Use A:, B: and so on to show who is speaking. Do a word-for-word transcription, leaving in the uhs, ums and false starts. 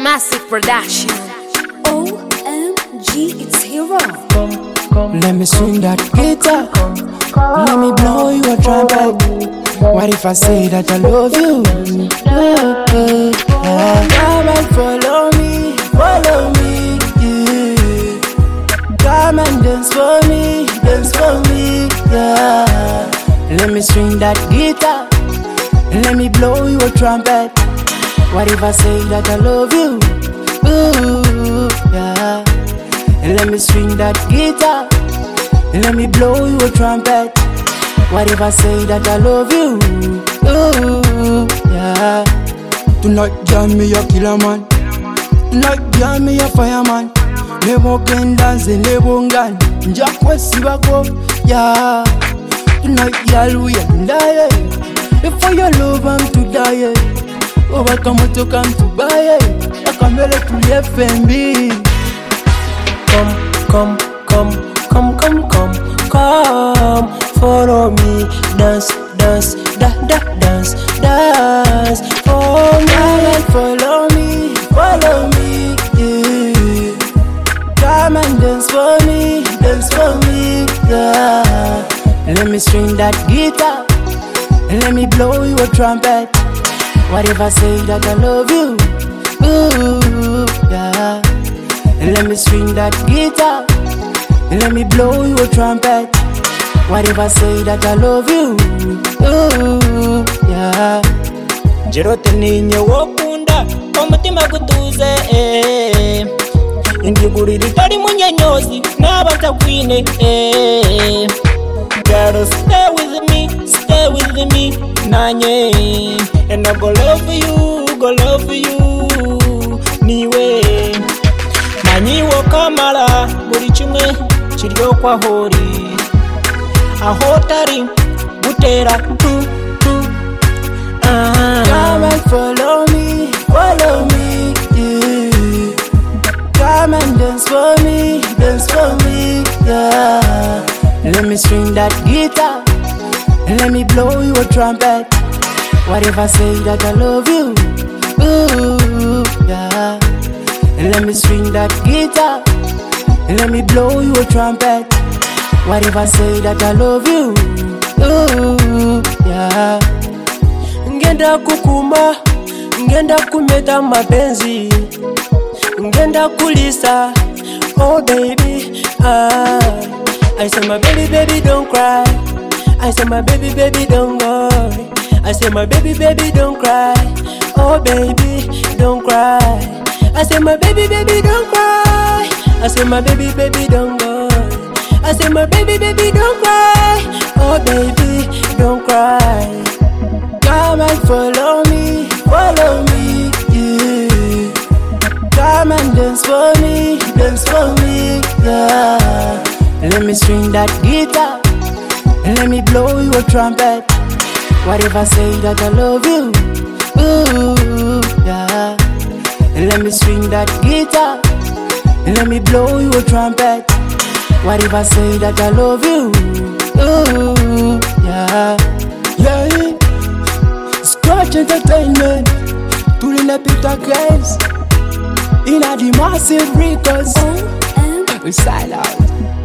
A: Massive Production.
B: O M G, it's Hero.
C: Let me swing that guitar. Let me blow you a trumpet. What if I say that I love you? Come and follow me, follow me, yeah. Come and dance for me, dance for me, yeah. Let me swing that guitar. Let me blow you a trumpet. What if I say that I love you? Ooh, yeah. Let me swing that guitar. Let me blow you a trumpet. What if I say that I love you? Ooh, yeah. Tonight, jam me a killer man. Tonight, jam me a fireman. Never can dance, never gun. Jack West, Sibako, yeah. Tonight, y'all, we are dying. If for your love, I'm to die. Oh, I come to come to buy. I come here to F M B.
D: Come, come, come, come, come, come, come, follow me, dance, dance, da, da, dance, dance, for me.
C: Come and follow me, follow me, yeah. Come and dance for me, dance for me, yeah. Let me string that guitar, let me blow you a trumpet. What if I say that I love you? Ooh, yeah. Let me swing that guitar. Let me blow you a trumpet. What if I say that I love you? Ooh, yeah.
D: Jirote ninye wokunda, omutima gutuze, eh. Indiguri litari munyanyozi, nabanta kwine, eh. Girl, stay with me, stay with me, nanye. And I go love you, go love you, niwe. Manyiwo kamala, buri kimwe kiryo kwa hori. Aho tari, butera tu, tu. Ah.
C: Come and follow me, follow me, yeah. Come and dance for me, dance for me, yeah. Let me string that guitar. Let me blow you a trumpet. What if I say that I love you? Ooh, yeah. Let me swing that guitar. Let me blow you a trumpet. What if I say that I love you? Ooh, yeah.
D: Ngenda kukuma, ngenda kumeta mapenzi, ngenda kulisa, oh baby, ah. I say my baby, baby don't cry. I say my baby, baby don't go. I say my baby, baby don't cry. Oh baby, don't cry. I say my baby, baby don't cry. I say my baby, baby don't go. I say my baby, baby don't cry. Oh baby, don't cry.
C: Come and follow me, follow me, yeah. Come and dance for me, dance for me, yeah. Let me string that guitar. Let me blow you a trumpet. What if I say that I love you? Ooh, yeah. Let me swing that guitar. Let me blow you a trumpet. What if I say that I love you? Ooh, yeah. Yeah. Scratch Entertainment. Pulling up in the graves. In a the Massive Records.
B: O M
C: We style out.